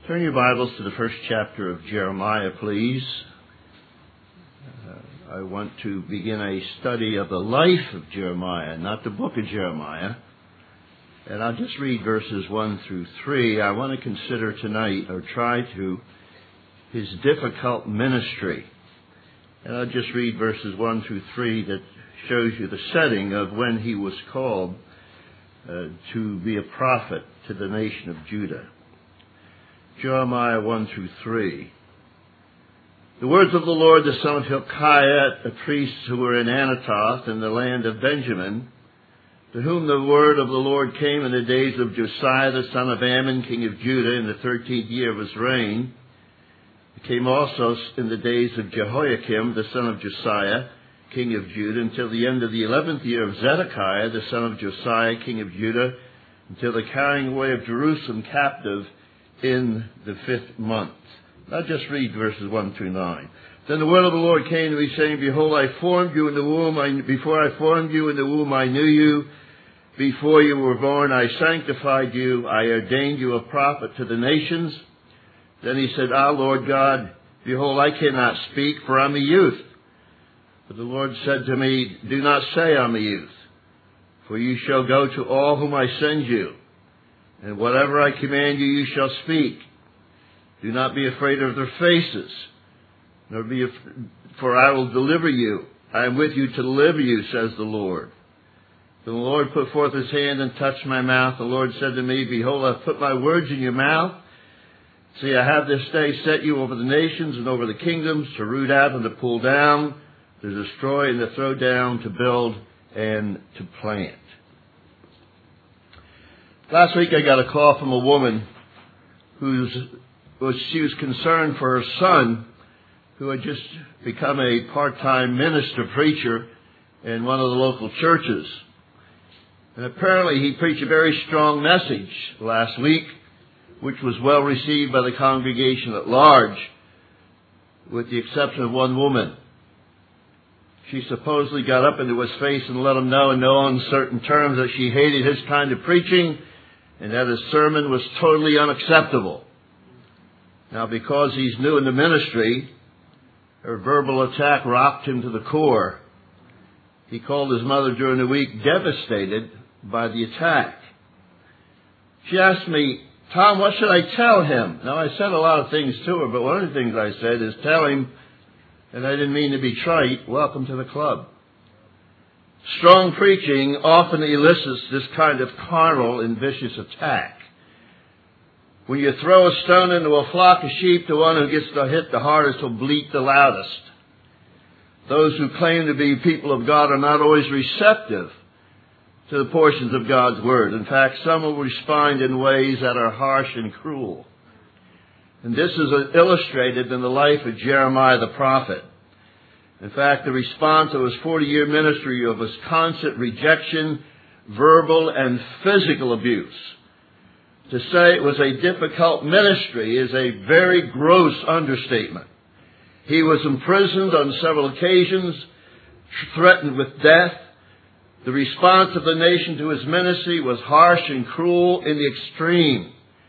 Turn your Bibles to the first chapter of Jeremiah, please. I want to begin a study of the life of Jeremiah, not the book of Jeremiah. And I'll just read verses 1 through 3. I want to consider tonight, or try to, his difficult ministry. And I'll just read verses 1 through 3 that shows you the setting of when he was called to be a prophet to the nation of Judah. Jeremiah 1 through 3. The words of the Lord, the son of Hilkiah, the priests who were in Anathoth in the land of Benjamin, to whom the word of the Lord came in the days of Josiah, the son of Ammon, king of Judah, in the 13th year of his reign. It came also in the days of Jehoiakim, the son of Josiah, king of Judah, until the end of the 11th year of Zedekiah, the son of Josiah, king of Judah, until the carrying away of Jerusalem captive in the 5th month. I'll just read verses 1 through 9. Then the word of the Lord came to me, saying, Behold, I formed you in the womb. Before I formed you in the womb, I knew you. Before you were born, I sanctified you. I ordained you a prophet to the nations. Then he said, Lord God, behold, I cannot speak, for I'm a youth. But the Lord said to me, Do not say I'm a youth, for you shall go to all whom I send you. And whatever I command you, you shall speak. Do not be afraid of their faces, for I will deliver you. I am with you to deliver you, says the Lord. Then the Lord put forth his hand and touched my mouth. The Lord said to me, Behold, I have put my words in your mouth. See, I have this day set you over the nations and over the kingdoms, to root out and to pull down, to destroy and to throw down, to build and to plant. Last week I got a call from a woman she was concerned for her son, who had just become a part-time minister preacher in one of the local churches. And apparently he preached a very strong message last week, which was well received by the congregation at large, with the exception of one woman. She supposedly got up into his face and let him know in no uncertain terms that she hated his kind of preaching and that his sermon was totally unacceptable. Now, because he's new in the ministry, her verbal attack rocked him to the core. He called his mother during the week, devastated by the attack. She asked me, Tom, what should I tell him? Now, I said a lot of things to her, but one of the things I said is tell him, and I didn't mean to be trite, welcome to the club. Strong preaching often elicits this kind of carnal and vicious attack. When you throw a stone into a flock of sheep, the one who gets hit the hardest will bleat the loudest. Those who claim to be people of God are not always receptive to the portions of God's Word. In fact, some will respond in ways that are harsh and cruel. And this is illustrated in the life of Jeremiah the prophet. In fact, the response of his 40-year ministry of his constant rejection, verbal and physical abuse. To say it was a difficult ministry is a very gross understatement. He was imprisoned on several occasions, threatened with death. The response of the nation to his ministry was harsh and cruel in the extreme.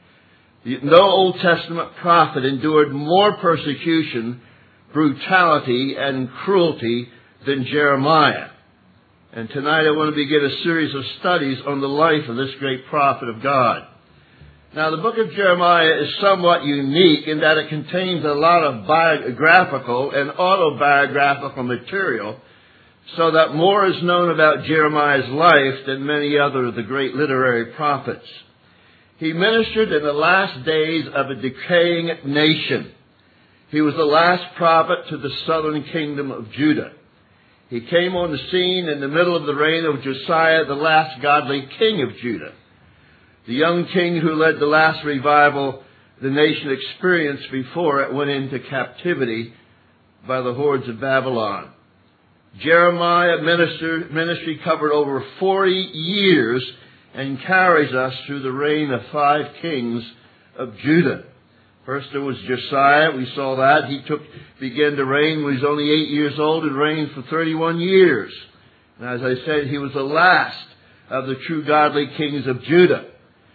No Old Testament prophet endured more persecution, brutality, and cruelty than Jeremiah. And tonight I want to begin a series of studies on the life of this great prophet of God. Now, the book of Jeremiah is somewhat unique in that it contains a lot of biographical and autobiographical material, so that more is known about Jeremiah's life than many other of the great literary prophets. He ministered in the last days of a decaying nation. He was the last prophet to the southern kingdom of Judah. He came on the scene in the middle of the reign of Josiah, the last godly king of Judah. The young king who led the last revival the nation experienced before it went into captivity by the hordes of Babylon. Jeremiah's ministry covered over 40 years and carries us through the reign of 5 kings of Judah. First there was Josiah, we saw that. He began to reign when he was only 8 years old and reigned for 31 years. And as I said, he was the last of the true godly kings of Judah.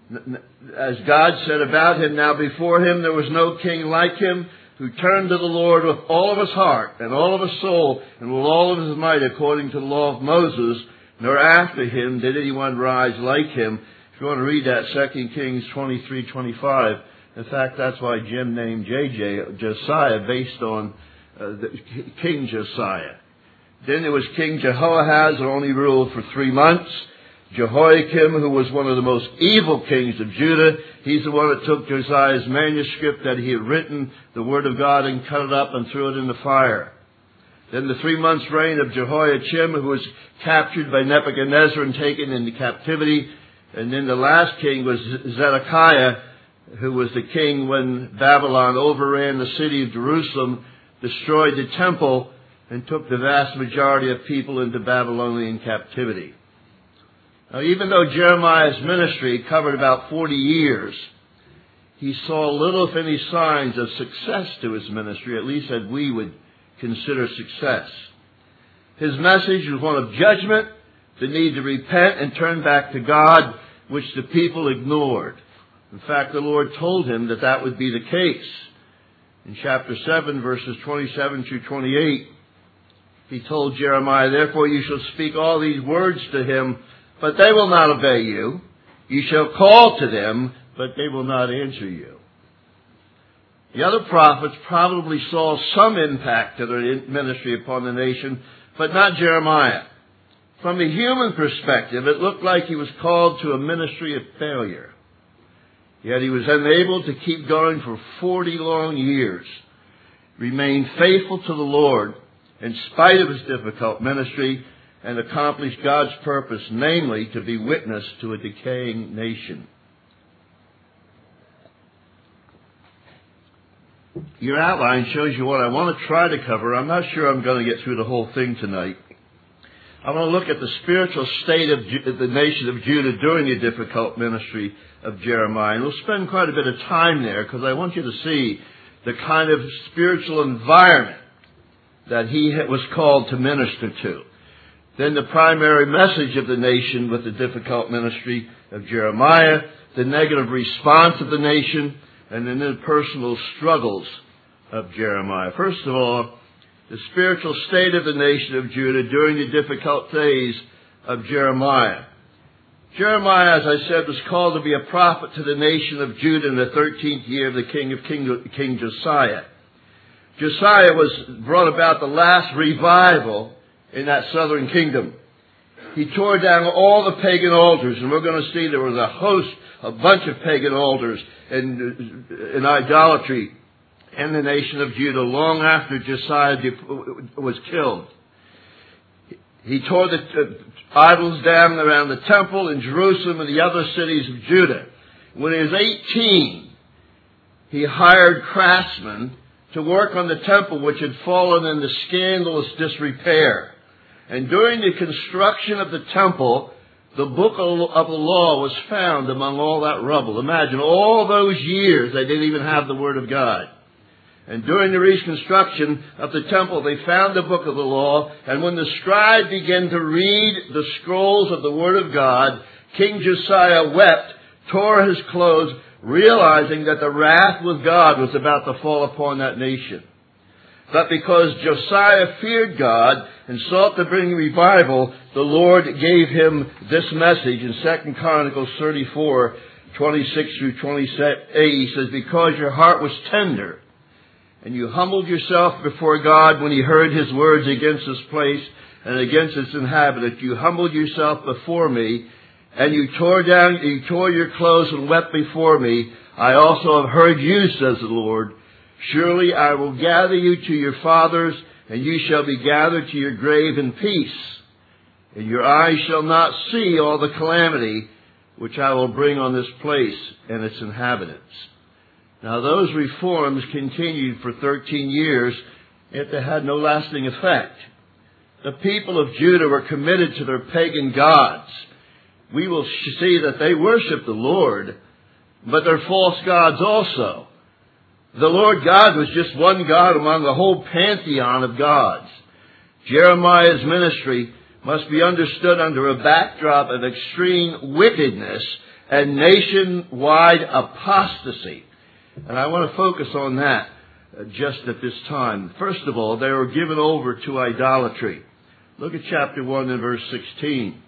As God said about him, now before him there was no king like him, who turned to the Lord with all of his heart and all of his soul and with all of his might, according to the law of Moses, nor after him did anyone rise like him. If you want to read that, 2 Kings 23:25. In fact, that's why Jim named JJ Josiah, based on King Josiah. Then there was King Jehoahaz, who only ruled for 3 months. Jehoiakim, who was one of the most evil kings of Judah, he's the one that took Josiah's manuscript that he had written, the Word of God, and cut it up and threw it in the fire. Then the 3 months' reign of Jehoiachim, who was captured by Nebuchadnezzar and taken into captivity. And then the last king was Zedekiah, who was the king when Babylon overran the city of Jerusalem, destroyed the temple, and took the vast majority of people into Babylonian captivity. Now, even though Jeremiah's ministry covered about 40 years, he saw little, if any, signs of success to his ministry, at least that we would consider success. His message was one of judgment, the need to repent and turn back to God, which the people ignored. In fact, the Lord told him that that would be the case. In chapter 7, verses 27 through 28, he told Jeremiah, therefore you shall speak all these words to him, but they will not obey you. You shall call to them, but they will not answer you. The other prophets probably saw some impact of their ministry upon the nation, but not Jeremiah. From a human perspective, it looked like he was called to a ministry of failure. Yet he was unable to keep going for 40 long years, remained faithful to the Lord in spite of his difficult ministry, and accomplish God's purpose, namely to be witness to a decaying nation. Your outline shows you what I want to try to cover. I'm not sure I'm going to get through the whole thing tonight. I want to look at the spiritual state of the nation of Judah during the difficult ministry of Jeremiah. And we'll spend quite a bit of time there because I want you to see the kind of spiritual environment that he was called to minister to. Then the primary message of the nation with the difficult ministry of Jeremiah, the negative response of the nation, and then the personal struggles of Jeremiah. First of all, the spiritual state of the nation of Judah during the difficult days of Jeremiah. Jeremiah, as I said, was called to be a prophet to the nation of Judah in the 13th year of the King Josiah. Josiah was brought about the last revival in that southern kingdom. He tore down all the pagan altars, and we're going to see there was a bunch of pagan altars and idolatry in the nation of Judah long after Josiah was killed. He tore the idols down around the temple in Jerusalem and the other cities of Judah. When he was 18, he hired craftsmen to work on the temple, which had fallen into scandalous disrepair. And during the construction of the temple, the book of the law was found among all that rubble. Imagine all those years they didn't even have the Word of God. And during the reconstruction of the temple, they found the book of the law. And when the scribe began to read the scrolls of the Word of God, King Josiah wept, tore his clothes, realizing that the wrath of God was about to fall upon that nation. But because Josiah feared God and sought to bring revival, the Lord gave him this message in 2 Chronicles 34, 26 through 28. He says, because your heart was tender, and you humbled yourself before God when he heard his words against this place and against its inhabitants. You humbled yourself before me, and you tore your clothes and wept before me. I also have heard you, says the Lord. Surely I will gather you to your fathers, and you shall be gathered to your grave in peace. And your eyes shall not see all the calamity which I will bring on this place and its inhabitants. Now those reforms continued for 13 years, yet they had no lasting effect. The people of Judah were committed to their pagan gods. We will see that they worshiped the Lord, but their false gods also. The Lord God was just one God among the whole pantheon of gods. Jeremiah's ministry must be understood under a backdrop of extreme wickedness and nationwide apostasy. And I want to focus on that just at this time. First of all, they were given over to idolatry. Look at chapter 1 and verse 16.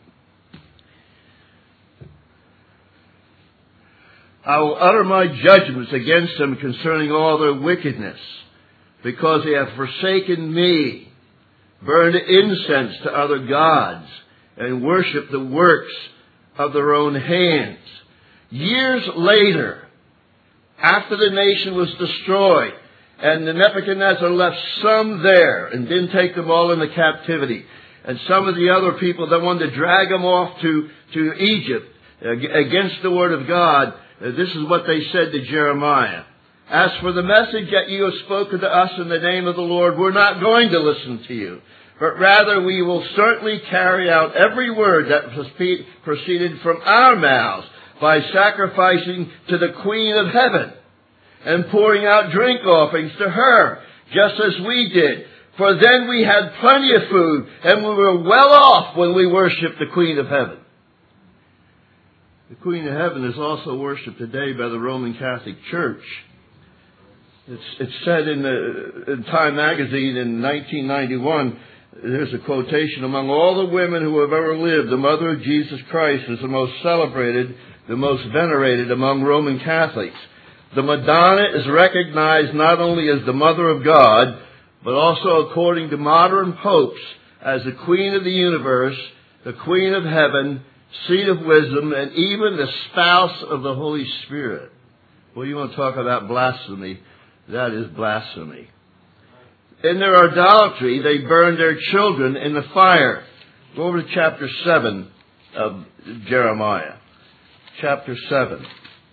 I will utter my judgments against them concerning all their wickedness, because they have forsaken me, burned incense to other gods, and worshipped the works of their own hands. Years later, after the nation was destroyed, and the Nebuchadnezzar left some there and didn't take them all into captivity, and some of the other people that wanted to drag them off to Egypt against the word of God, this is what they said to Jeremiah. As for the message that you have spoken to us in the name of the Lord, we're not going to listen to you, but rather we will certainly carry out every word that proceeded from our mouths by sacrificing to the Queen of Heaven and pouring out drink offerings to her, just as we did. For then we had plenty of food, and we were well off when we worshipped the Queen of Heaven. The Queen of Heaven is also worshipped today by the Roman Catholic Church. It's said in Time magazine in 1991, there's a quotation, among all the women who have ever lived, the mother of Jesus Christ is the most celebrated, the most venerated among Roman Catholics. The Madonna is recognized not only as the Mother of God, but also, according to modern popes, as the Queen of the universe, the Queen of Heaven, seat of wisdom, and even the spouse of the Holy Spirit. Well, you want to talk about blasphemy? That is blasphemy. In their idolatry, they burned their children in the fire. Go over to chapter 7 of Jeremiah. Chapter 7.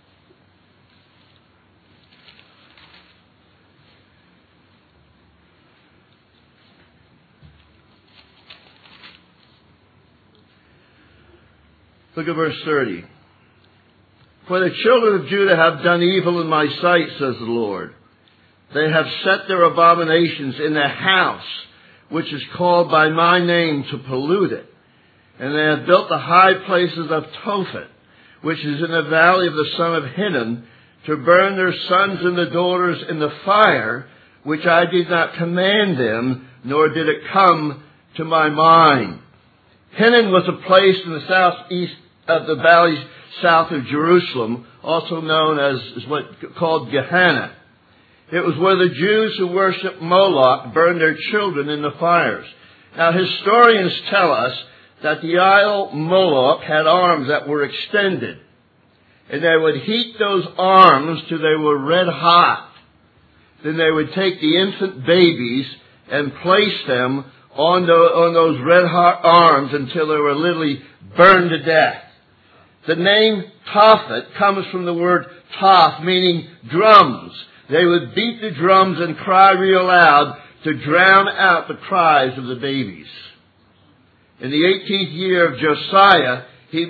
Look at verse 30. For the children of Judah have done evil in my sight, says the Lord. They have set their abominations in the house, which is called by my name, to pollute it. And they have built the high places of Tophet, which is in the valley of the son of Hinnom, to burn their sons and their daughters in the fire, which I did not command them, nor did it come to my mind. Hinnom was a place in the southeast of the valley south of Jerusalem, also known as what called Gehenna. It was where the Jews who worshiped Moloch burned their children in the fires. Now, historians tell us that the idol Moloch had arms that were extended, and they would heat those arms till they were red hot. Then they would take the infant babies and place them on those red hot arms until they were literally burned to death. The name Tophet comes from the word toph, meaning drums. They would beat the drums and cry real loud to drown out the cries of the babies. In the 18th year of Josiah, he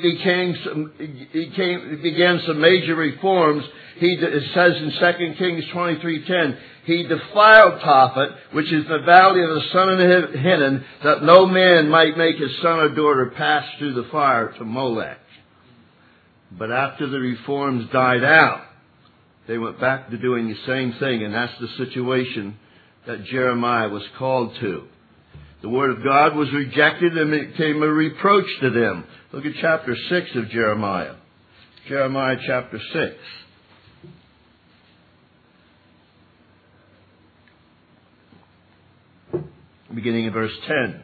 began some major reforms. It says in 2 Kings 23:10, he defiled Tophet, which is the valley of the son of Hinnom, that no man might make his son or daughter pass through the fire to Molech. But after the reforms died out, they went back to doing the same thing, and that's the situation that Jeremiah was called to. The word of God was rejected and it became a reproach to them. Look at chapter 6 of Jeremiah. Jeremiah chapter 6. Beginning in verse 10.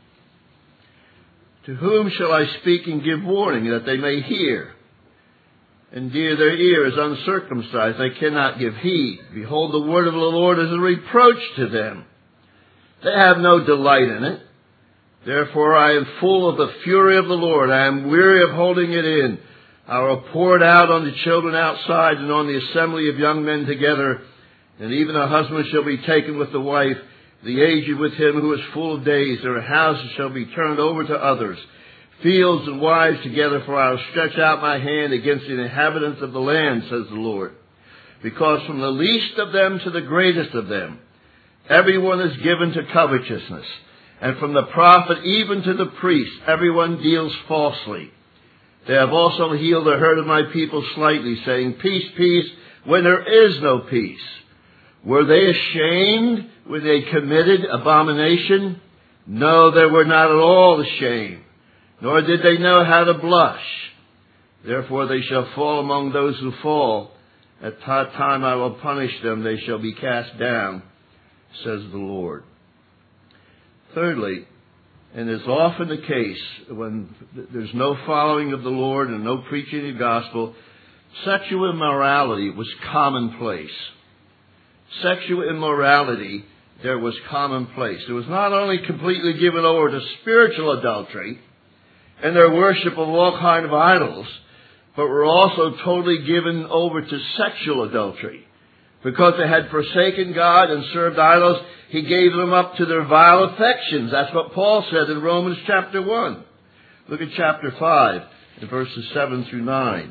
To whom shall I speak and give warning that they may hear? Indeed, their ear is uncircumcised, they cannot give heed. Behold, the word of the Lord is a reproach to them. They have no delight in it. Therefore I am full of the fury of the Lord. I am weary of holding it in. I will pour it out on the children outside and on the assembly of young men together. And even a husband shall be taken with the wife, the aged with him who is full of days. Their houses shall be turned over to others. Fields and wives together, for I will stretch out my hand against the inhabitants of the land, says the Lord. Because from the least of them to the greatest of them, everyone is given to covetousness. And from the prophet even to the priest, everyone deals falsely. They have also healed the hurt of my people slightly, saying, peace, peace, when there is no peace. Were they ashamed when they committed abomination? No, they were not at all ashamed, nor did they know how to blush. Therefore they shall fall among those who fall. At that time I will punish them. They shall be cast down, says the Lord. Thirdly, and it's often the case when there's no following of the Lord and no preaching of the gospel, sexual immorality was commonplace. Sexual immorality there was commonplace. It was not only completely given over to spiritual adultery and their worship of all kinds of idols, but were also totally given over to sexual adultery. Because they had forsaken God and served idols, He gave them up to their vile affections. That's what Paul said in Romans chapter 1. Look at chapter 5, in verses 7 through 9.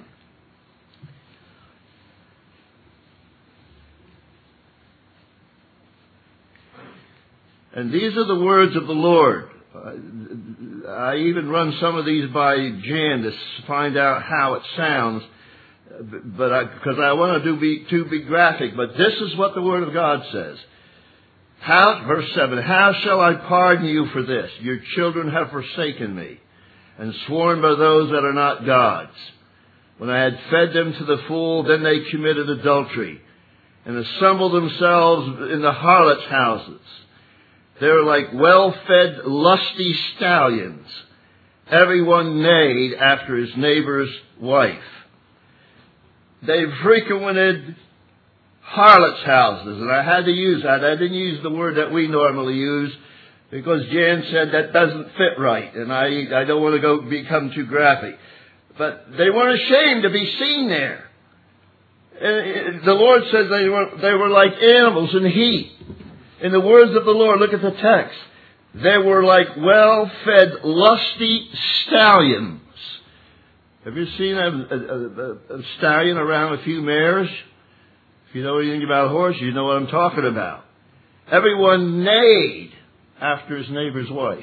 And these are the words of the Lord. I even run some of these by Jan to find out how it sounds, because I want to be graphic. But this is what the Word of God says. Verse 7, how shall I pardon you for this? Your children have forsaken me, and sworn by those that are not gods. When I had fed them to the full, then they committed adultery, and assembled themselves in the harlots' houses. They were like well-fed, lusty stallions. Everyone neighed after his neighbor's wife. They frequented harlots' houses, and I had to use that. I didn't use the word that we normally use because Jan said that doesn't fit right, and I don't want to become too graphic. But they weren't ashamed to be seen there. And the Lord says they were like animals in heat. In the words of the Lord, look at the text. They were like well-fed, lusty stallions. Have you seen a stallion around a few mares? If you know anything about a horse, you know what I'm talking about. Everyone neighed after his neighbor's wife.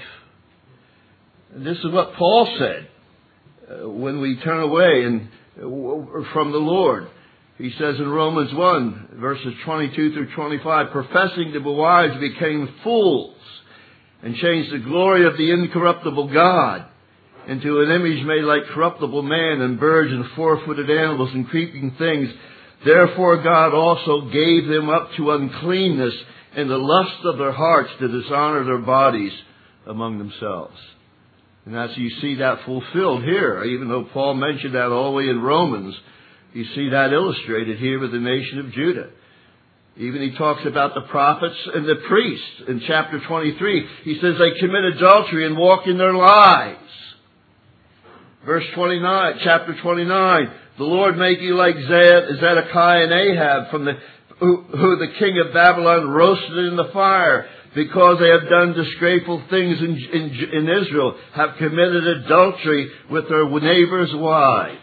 And this is what Paul said when we turn away from the Lord. He says in Romans 1, verses 22 through 25, professing to be wise became fools and changed the glory of the incorruptible God into an image made like corruptible man and birds and four-footed animals and creeping things. Therefore God also gave them up to uncleanness and the lust of their hearts to dishonor their bodies among themselves. And as you see that fulfilled here, even though Paul mentioned that all the way in Romans, you see that illustrated here with the nation of Judah. Even he talks about the prophets and the priests in chapter 23. He says they commit adultery and walk in their lies. Verse 29, chapter 29, the Lord make you like Zedekiah and Ahab, who the king of Babylon roasted in the fire, because they have done disgraceful things in Israel, have committed adultery with their neighbors' wives.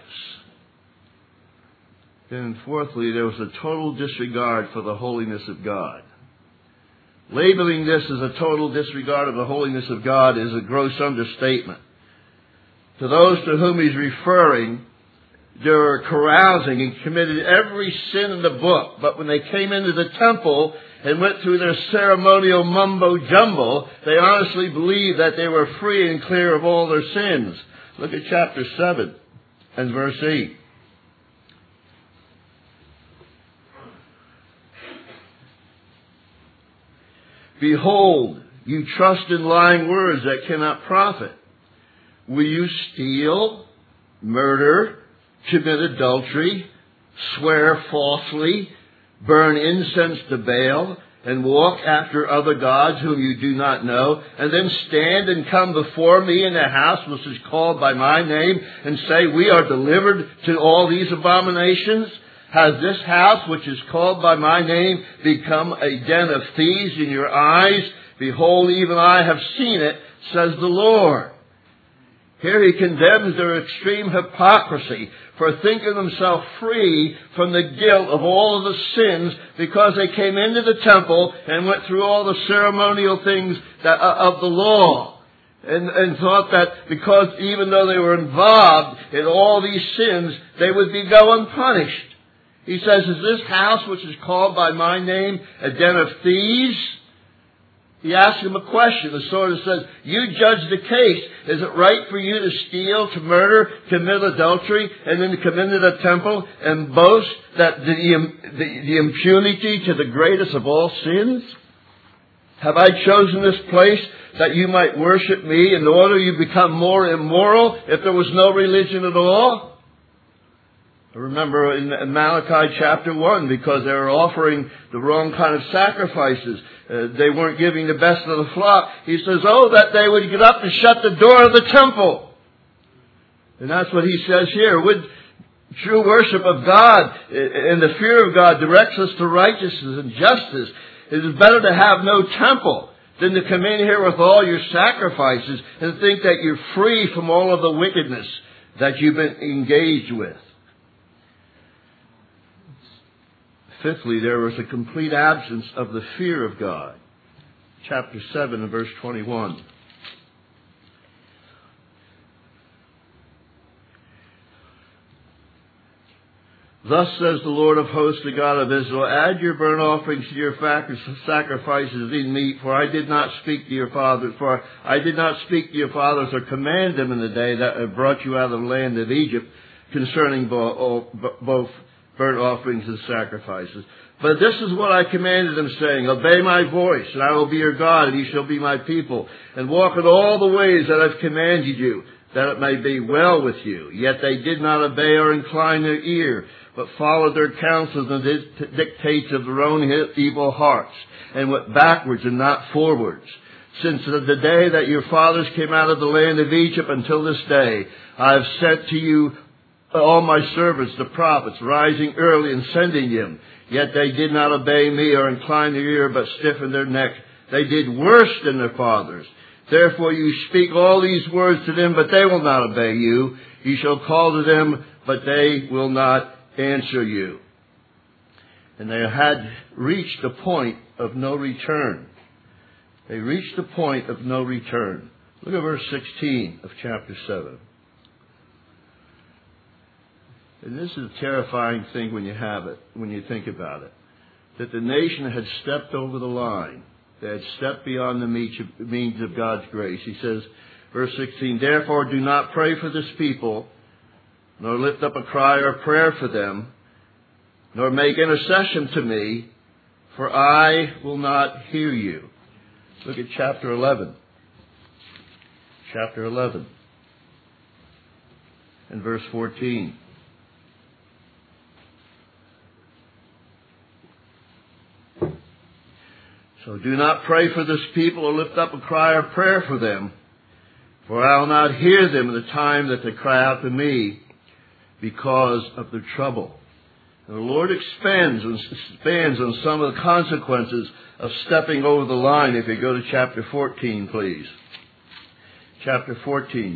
And fourthly, there was a total disregard for the holiness of God. Labeling this as a total disregard of the holiness of God is a gross understatement. To those to whom he's referring, they were carousing and committed every sin in the book. But when they came into the temple and went through their ceremonial mumbo-jumbo, they honestly believed that they were free and clear of all their sins. Look at chapter 7 and verse 8. Behold, you trust in lying words that cannot profit. Will you steal, murder, commit adultery, swear falsely, burn incense to Baal, and walk after other gods whom you do not know, and then stand and come before me in the house which is called by my name, and say, we are delivered to all these abominations? Has this house, which is called by my name, become a den of thieves in your eyes? Behold, even I have seen it, says the Lord. Here he condemns their extreme hypocrisy for thinking themselves free from the guilt of all of the sins because they came into the temple and went through all the ceremonial things of the law. and thought that because even though they were involved in all these sins, they would go unpunished. He says, is this house which is called by my name a den of thieves? He asks him a question. The sort of says, you judge the case. Is it right for you to steal, to murder, commit adultery, and then to come into the temple and boast that the impunity to the greatest of all sins? Have I chosen this place that you might worship me in order you become more immoral if there was no religion at all? I remember in Malachi chapter 1, because they were offering the wrong kind of sacrifices. They weren't giving the best of the flock. He says, oh, that they would get up and shut the door of the temple. And that's what he says here. Would true worship of God and the fear of God directs us to righteousness and justice. It is better to have no temple than to come in here with all your sacrifices and think that you're free from all of the wickedness that you've been engaged with. Fifthly, there was a complete absence of the fear of God. Chapter 7 and verse 21. Thus says the Lord of hosts, the God of Israel, add your burnt offerings to your sacrifices in meat, for I did not speak to your fathers, or command them in the day that I brought you out of the land of Egypt concerning both burnt offerings and sacrifices. But this is what I commanded them, saying, obey my voice, and I will be your God, and you shall be my people, and walk in all the ways that I've commanded you, that it may be well with you. Yet they did not obey or incline their ear, but followed their counsels and dictates of their own evil hearts, and went backwards and not forwards. Since the day that your fathers came out of the land of Egypt until this day, I have sent to you all my servants, the prophets, rising early and sending them. Yet they did not obey me or incline their ear, but stiffened their neck. They did worse than their fathers. Therefore you speak all these words to them, but they will not obey you. You shall call to them, but they will not answer you. And they had reached the point of no return. They reached the point of no return. Look at verse 16 of chapter 7. And this is a terrifying thing when you have it, when you think about it. That the nation had stepped over the line. They had stepped beyond the means of God's grace. He says, verse 16, therefore do not pray for this people, nor lift up a cry or prayer for them, nor make intercession to me, for I will not hear you. Look at chapter 11. Chapter 11 and verse 14. So do not pray for this people or lift up a cry or prayer for them, for I will not hear them in the time that they cry out to me because of their trouble. And the Lord expands on some of the consequences of stepping over the line. If you go to chapter 14, please. Chapter 14.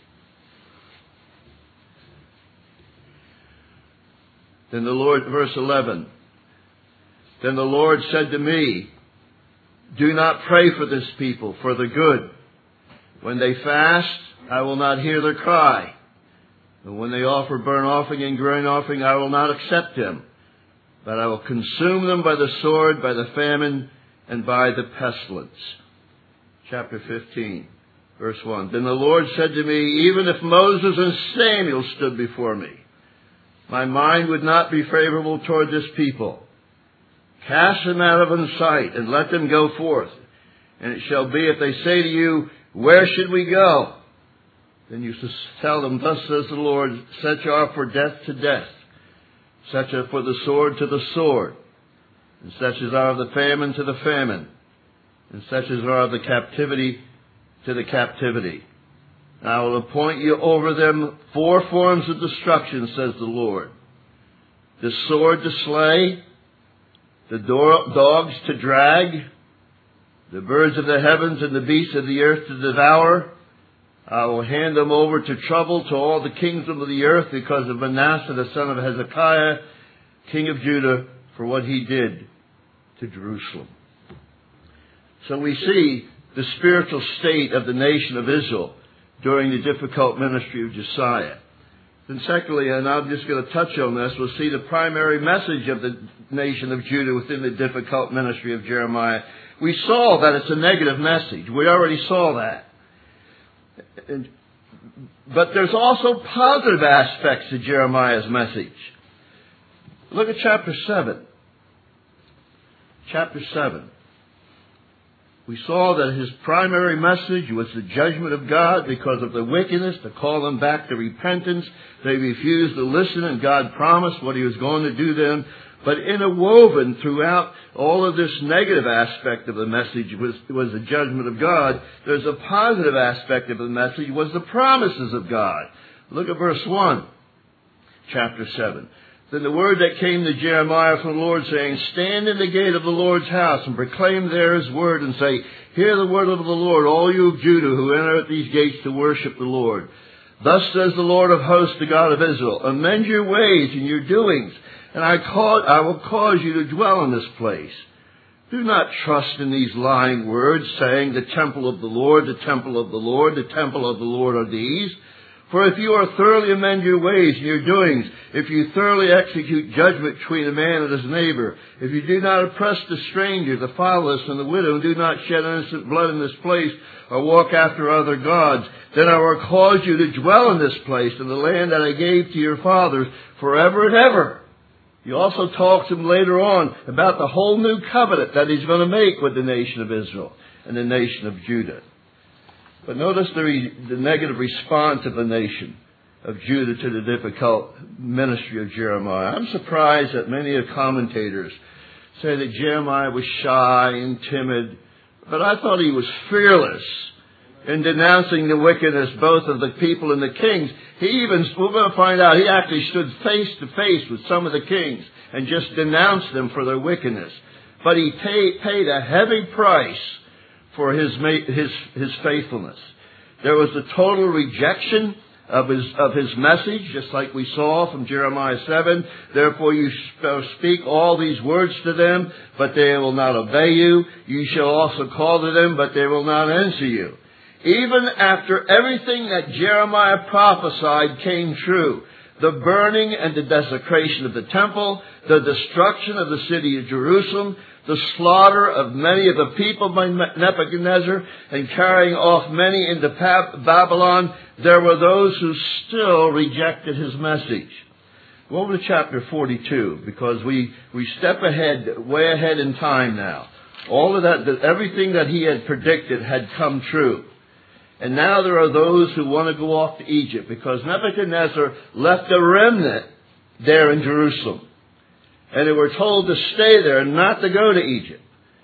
Then the Lord, verse 11. Then the Lord said to me, do not pray for this people, for the good. When they fast, I will not hear their cry. And when they offer burnt offering and grain offering, I will not accept them. But I will consume them by the sword, by the famine, and by the pestilence. Chapter 15, verse 1. Then the Lord said to me, even if Moses and Samuel stood before me, my mind would not be favorable toward this people. Cast them out of sight and let them go forth. And it shall be, if they say to you, where should we go? Then you tell them, thus says the Lord, such are for death to death, such are for the sword to the sword, and such as are of the famine to the famine, and such as are of the captivity to the captivity. And I will appoint you over them 4 forms of destruction, says the Lord. The sword to slay, the dogs to drag, the birds of the heavens and the beasts of the earth to devour. I will hand them over to trouble to all the kingdoms of the earth because of Manasseh the son of Hezekiah, king of Judah, for what he did to Jerusalem. So we see the spiritual state of the nation of Israel during the difficult ministry of Josiah. And secondly, and I'm just going to touch on this, we'll see the primary message of the nation of Judah within the difficult ministry of Jeremiah. We saw that it's a negative message. We already saw that. But there's also positive aspects to Jeremiah's message. Look at chapter 7. Chapter 7. We saw that his primary message was the judgment of God because of the wickedness, to call them back to repentance. They refused to listen, and God promised what he was going to do then. But interwoven throughout all of this negative aspect of the message was the judgment of God. There's a positive aspect of the message was the promises of God. Look at verse 1, chapter 7. Then the word that came to Jeremiah from the Lord, saying, stand in the gate of the Lord's house and proclaim there his word, and say, hear the word of the Lord, all you of Judah who enter at these gates to worship the Lord. Thus says the Lord of hosts, the God of Israel, amend your ways and your doings, and I will cause you to dwell in this place. Do not trust in these lying words, saying, the temple of the Lord, the temple of the Lord, the temple of the Lord are these. For if you are thoroughly amend your ways and your doings, if you thoroughly execute judgment between a man and his neighbor, if you do not oppress the stranger, the fatherless, and the widow, and do not shed innocent blood in this place, or walk after other gods, then I will cause you to dwell in this place, in the land that I gave to your fathers, forever and ever. He also talks to him later on about the whole new covenant that he's going to make with the nation of Israel and the nation of Judah. But notice the negative response of the nation of Judah to the difficult ministry of Jeremiah. I'm surprised that many of commentators say that Jeremiah was shy and timid, but I thought he was fearless in denouncing the wickedness both of the people and the kings. We're going to find out, he actually stood face to face with some of the kings and just denounced them for their wickedness. But he paid a heavy price for his faithfulness. There was a total rejection of his message, just like we saw from Jeremiah 7. Therefore you shall speak all these words to them, but they will not obey you. You shall also call to them, but they will not answer you. Even after everything that Jeremiah prophesied came true, the burning and the desecration of the temple, the destruction of the city of Jerusalem, the slaughter of many of the people by Nebuchadnezzar, and carrying off many into Babylon, there were those who still rejected his message. Go over to chapter 42, because we step ahead, way ahead in time now. All of that, everything that he had predicted had come true. And now there are those who want to go off to Egypt, because Nebuchadnezzar left a remnant there in Jerusalem. And they were told to stay there and not to go to Egypt.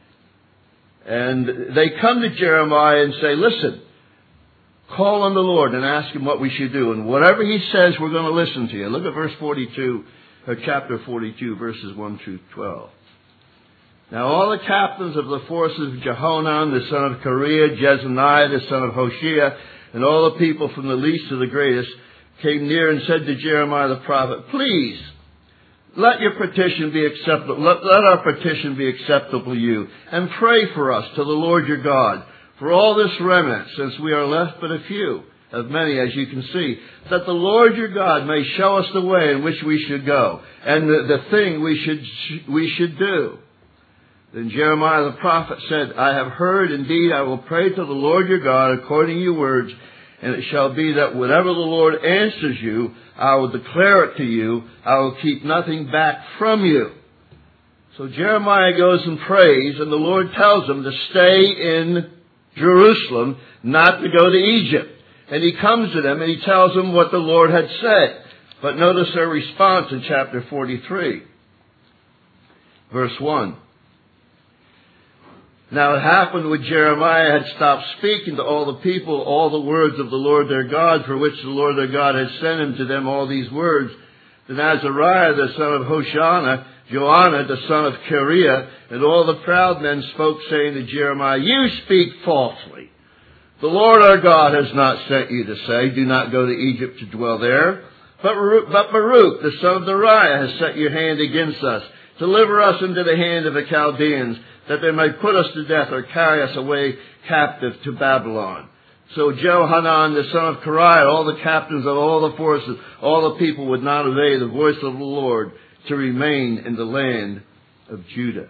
And they come to Jeremiah and say, listen, call on the Lord and ask him what we should do. And whatever he says, we're going to listen to you. Look at verse 42, or chapter 42, verses 1 through 12. Now all the captains of the forces of Jehonan, the son of Kareah, Jezaniah, the son of Hoshea, and all the people from the least to the greatest, came near and said to Jeremiah the prophet, please, let your petition be acceptable. Let our petition be acceptable to you, and pray for us to the Lord your God, for all this remnant, since we are left but a few, of many as you can see, that the Lord your God may show us the way in which we should go, and the thing we should do. Then Jeremiah the prophet said, I have heard, indeed I will pray to the Lord your God according to your words, and it shall be that whatever the Lord answers you, I will declare it to you. I will keep nothing back from you. So Jeremiah goes and prays, and the Lord tells him to stay in Jerusalem, not to go to Egypt. And he comes to them and he tells them what the Lord had said. But notice their response in chapter 43. Verse 1. Now it happened when Jeremiah had stopped speaking to all the people, all the words of the Lord their God, for which the Lord their God had sent him to them all these words, that Azariah the son of Hoshana, Joanna the son of Kareah, and all the proud men spoke, saying to Jeremiah, you speak falsely. The Lord our God has not sent you to say, do not go to Egypt to dwell there. But Baruch the son of Neriah has set your hand against us, Deliver us into the hand of the Chaldeans, that they may put us to death or carry us away captive to Babylon. So Johanan, the son of Kareah, all the captains of all the forces, all the people would not obey the voice of the Lord to remain in the land of Judah.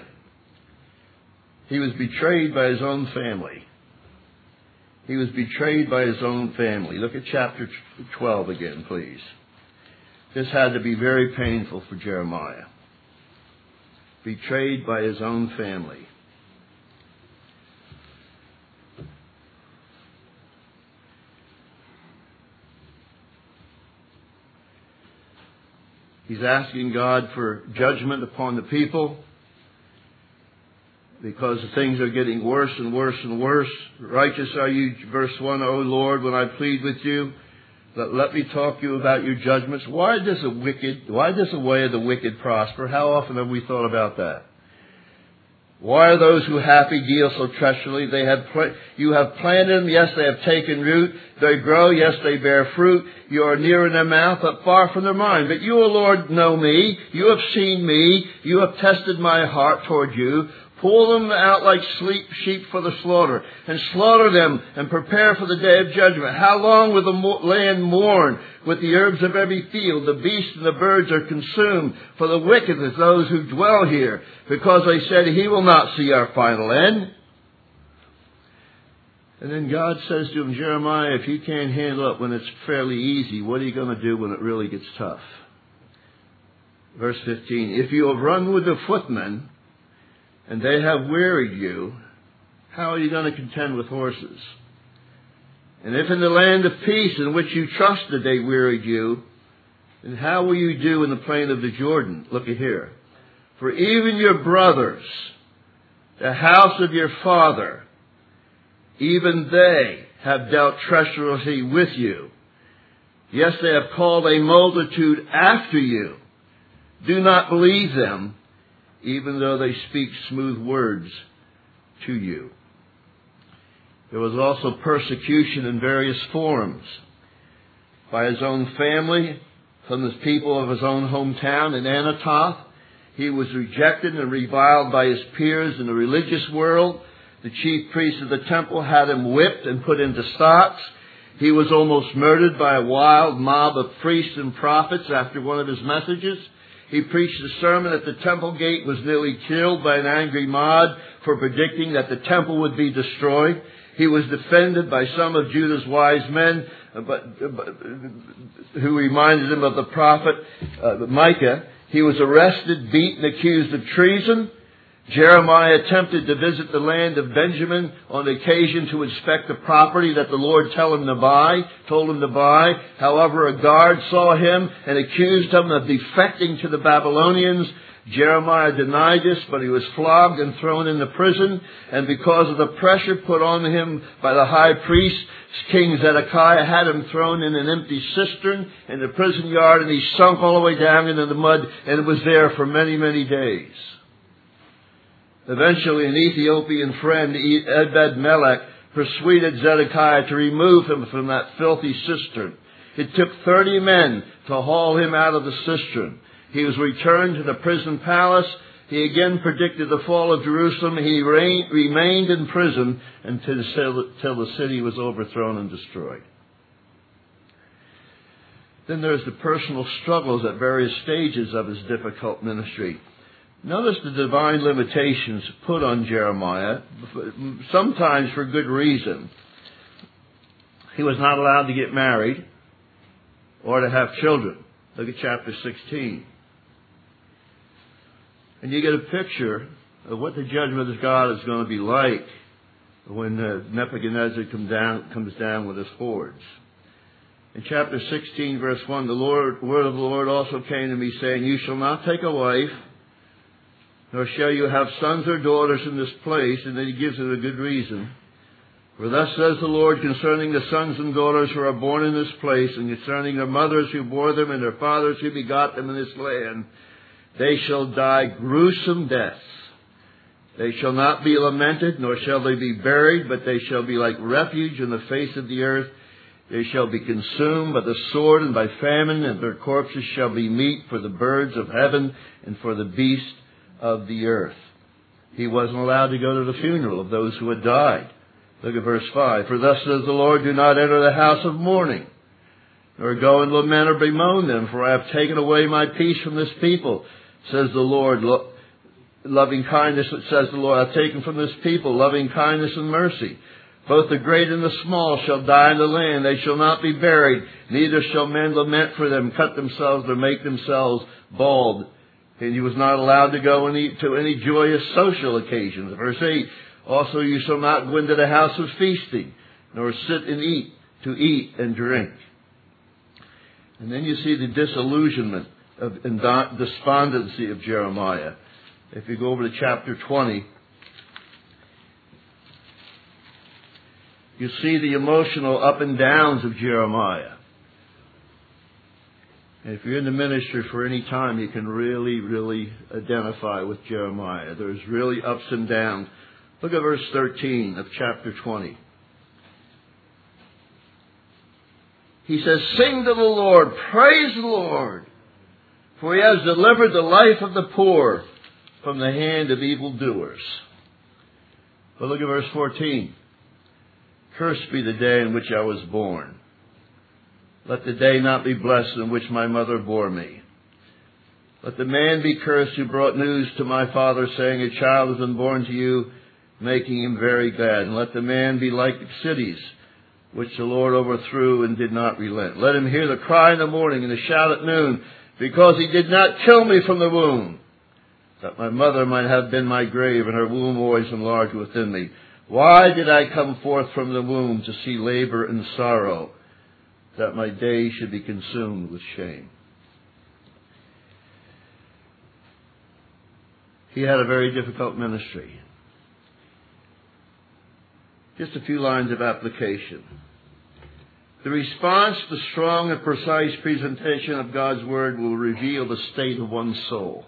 He was betrayed by his own family. He was betrayed by his own family. Look at chapter 12 again, please. This had to be very painful for Jeremiah. Betrayed by his own family. He's asking God for judgment upon the people because the things are getting worse and worse and worse. Righteous are you, verse 1, O Lord, when I plead with you. Let me talk to you about your judgments. Why does the way of the wicked prosper? How often have we thought about that? Why are those who happy deal so treacherously? You have planted them, yes, they have taken root. They grow, yes, they bear fruit. You are near in their mouth, but far from their mind. But you, O Lord, know me. You have seen me. You have tested my heart toward you. Pull them out like sheep for the slaughter, and slaughter them, and prepare for the day of judgment. How long will the land mourn with the herbs of every field? The beasts and the birds are consumed for the wickedness of those who dwell here, because they said, he will not see our final end. And then God says to him, Jeremiah, if you can't handle it when it's fairly easy, what are you going to do when it really gets tough? Verse 15, if you have run with the footmen, and they have wearied you, how are you going to contend with horses? And if in the land of peace in which you trusted they wearied you, then how will you do in the plain of the Jordan? Look at here. For even your brothers, the house of your father, even they have dealt treacherously with you. Yes, they have called a multitude after you. Do not believe them, even though they speak smooth words to you. There was also persecution in various forms. By his own family, from the people of his own hometown in Anathoth. He was rejected and reviled by his peers in the religious world. The chief priests of the temple had him whipped and put into stocks. He was almost murdered by a wild mob of priests and prophets after one of his messages. He preached a sermon at the temple gate, was nearly killed by an angry mob for predicting that the temple would be destroyed. He was defended by some of Judah's wise men, who reminded him of the prophet Micah. He was arrested, beaten, accused of treason. Jeremiah attempted to visit the land of Benjamin on occasion to inspect the property that the Lord told him to buy. However, a guard saw him and accused him of defecting to the Babylonians. Jeremiah denied this, but he was flogged and thrown into prison. And because of the pressure put on him by the high priest, King Zedekiah had him thrown in an empty cistern in the prison yard, and he sunk all the way down into the mud, and it was there for many, many days. Eventually, an Ethiopian friend, Ebed-Melech, persuaded Zedekiah to remove him from that filthy cistern. It took 30 men to haul him out of the cistern. He was returned to the prison palace. He again predicted the fall of Jerusalem. He remained in prison until the city was overthrown and destroyed. Then there's the personal struggles at various stages of his difficult ministry. Notice the divine limitations put on Jeremiah, sometimes for good reason. He was not allowed to get married or to have children. Look at chapter 16. And you get a picture of what the judgment of God is going to be like when Nebuchadnezzar comes down with his hordes. In chapter 16, verse 1, the word of the Lord also came to me, saying, You shall not take a wife, nor shall you have sons or daughters in this place. And then he gives it a good reason. For thus says the Lord concerning the sons and daughters who are born in this place, and concerning their mothers who bore them, and their fathers who begot them in this land, they shall die gruesome deaths. They shall not be lamented, nor shall they be buried, but they shall be like refuge in the face of the earth. They shall be consumed by the sword and by famine, and their corpses shall be meat for the birds of heaven and for the beasts of the earth. He wasn't allowed to go to the funeral of those who had died. Look at verse 5. For thus says the Lord, do not enter the house of mourning, nor go and lament or bemoan them, for I have taken away my peace from this people, says the Lord. Loving kindness, says the Lord, I have taken from this people loving kindness and mercy. Both the great and the small shall die in the land. They shall not be buried, neither shall men lament for them, cut themselves or make themselves bald. And he was not allowed to go to any joyous social occasions. Verse 8, also you shall not go into the house of feasting, nor sit and eat and drink. And then you see the disillusionment and despondency of Jeremiah. If you go over to chapter 20, you see the emotional up and downs of Jeremiah. And if you're in the ministry for any time, you can really, really identify with Jeremiah. There's really ups and downs. Look at verse 13 of chapter 20. He says, sing to the Lord, praise the Lord, for he has delivered the life of the poor from the hand of evildoers. But look at verse 14. Cursed be the day in which I was born. Let the day not be blessed in which my mother bore me. Let the man be cursed who brought news to my father, saying, a child has been born to you, making him very glad. And let the man be like the cities, which the Lord overthrew and did not relent. Let him hear the cry in the morning and the shout at noon, because he did not kill me from the womb, that my mother might have been my grave, and her womb always enlarged within me. Why did I come forth from the womb to see labor and sorrow, that my days should be consumed with shame? He had a very difficult ministry. Just a few lines of application. The response to strong and precise presentation of God's Word will reveal the state of one's soul.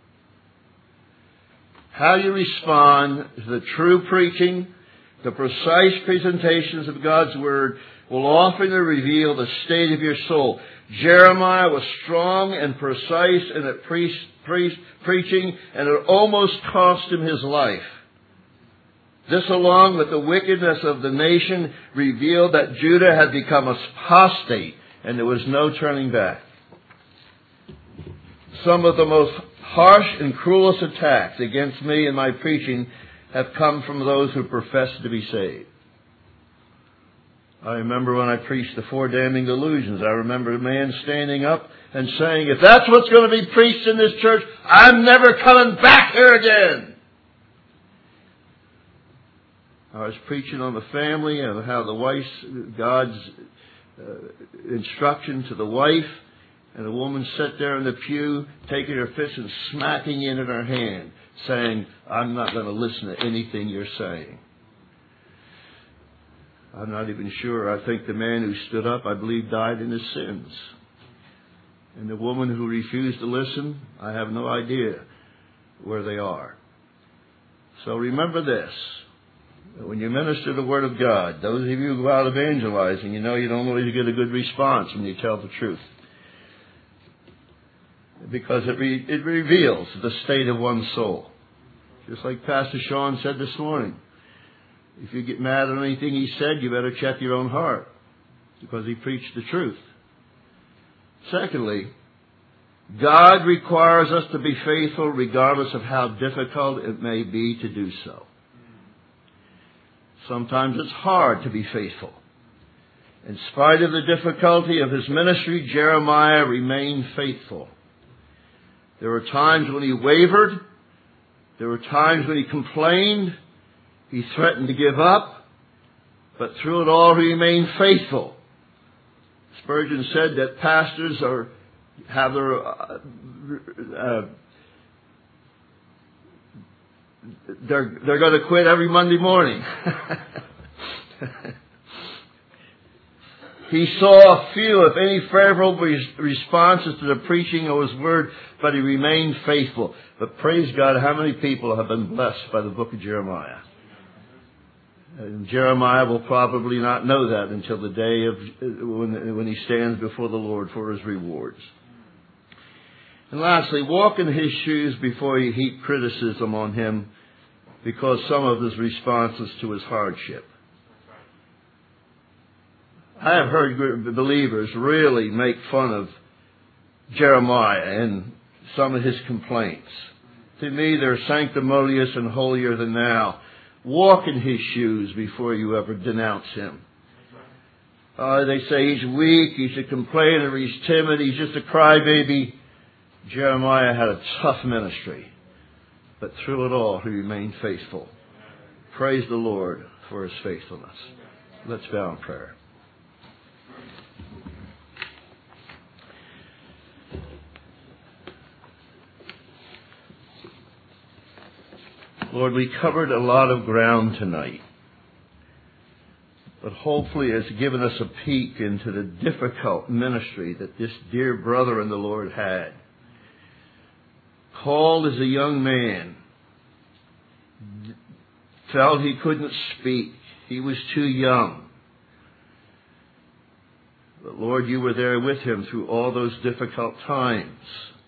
How you respond to the true preaching, the precise presentations of God's Word will often reveal the state of your soul. Jeremiah was strong and precise in preaching, and it almost cost him his life. This, along with the wickedness of the nation, revealed that Judah had become apostate, and there was no turning back. Some of the most harsh and cruelest attacks against me and my preaching have come from those who profess to be saved. I remember when I preached the Four Damning Delusions, I remember a man standing up and saying, if that's what's going to be preached in this church, I'm never coming back here again. I was preaching on the family and how the wife's, God's instruction to the wife, and a woman sat there in the pew, taking her fist and smacking it in her hand, saying, I'm not going to listen to anything you're saying. I'm not even sure. I think the man who stood up, I believe, died in his sins. And the woman who refused to listen, I have no idea where they are. So remember this. When you minister the Word of God, those of you who go out evangelizing, you know you don't always get a good response when you tell the truth. Because it reveals the state of one's soul. Just like Pastor Sean said this morning. If you get mad at anything he said, you better check your own heart. Because he preached the truth. Secondly, God requires us to be faithful regardless of how difficult it may be to do so. Sometimes it's hard to be faithful. In spite of the difficulty of his ministry, Jeremiah remained faithful. There were times when he wavered. There were times when he complained. He threatened to give up. But through it all, he remained faithful. Spurgeon said that pastors have their they're going to quit every Monday morning. He saw few, if any, favorable responses to the preaching of his word, but he remained faithful. But praise God, how many people have been blessed by the book of Jeremiah? And Jeremiah will probably not know that until the day of when he stands before the Lord for his rewards. And lastly, walk in his shoes before you heap criticism on him because some of his responses to his hardship. I have heard believers really make fun of Jeremiah and some of his complaints. To me, they're sanctimonious and holier than thou. Walk in his shoes before you ever denounce him. They say he's weak, he's a complainer, he's timid, he's just a crybaby. Jeremiah had a tough ministry, but through it all he remained faithful. Praise the Lord for his faithfulness. Let's bow in prayer. Lord, we covered a lot of ground tonight, but hopefully it's given us a peek into the difficult ministry that this dear brother in the Lord had. Called as a young man, felt he couldn't speak. He was too young. But Lord, you were there with him through all those difficult times.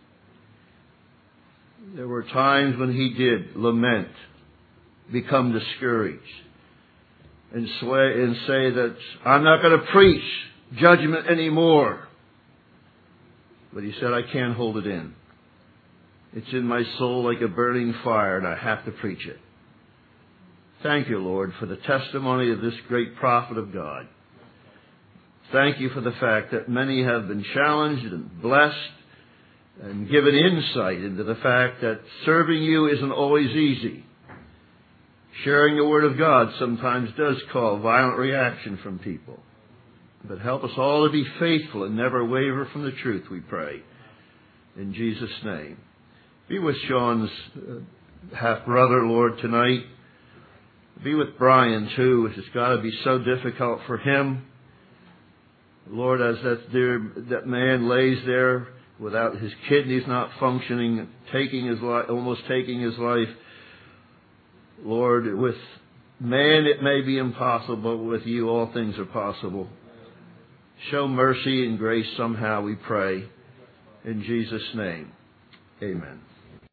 There were times when he did lament, become discouraged, and say that I'm not going to preach judgment anymore. But he said, I can't hold it in. It's in my soul like a burning fire, and I have to preach it. Thank you, Lord, for the testimony of this great prophet of God. Thank you for the fact that many have been challenged and blessed and given insight into the fact that serving you isn't always easy. Sharing the Word of God sometimes does call violent reaction from people. But help us all to be faithful and never waver from the truth, we pray. In Jesus' name. Be with Sean's half-brother, Lord, tonight. Be with Brian, too. It's got to be so difficult for him. Lord, as that man lays there without his kidneys not functioning, almost taking his life. Lord, with man it may be impossible, but with you all things are possible. Show mercy and grace somehow, we pray. In Jesus' name, amen.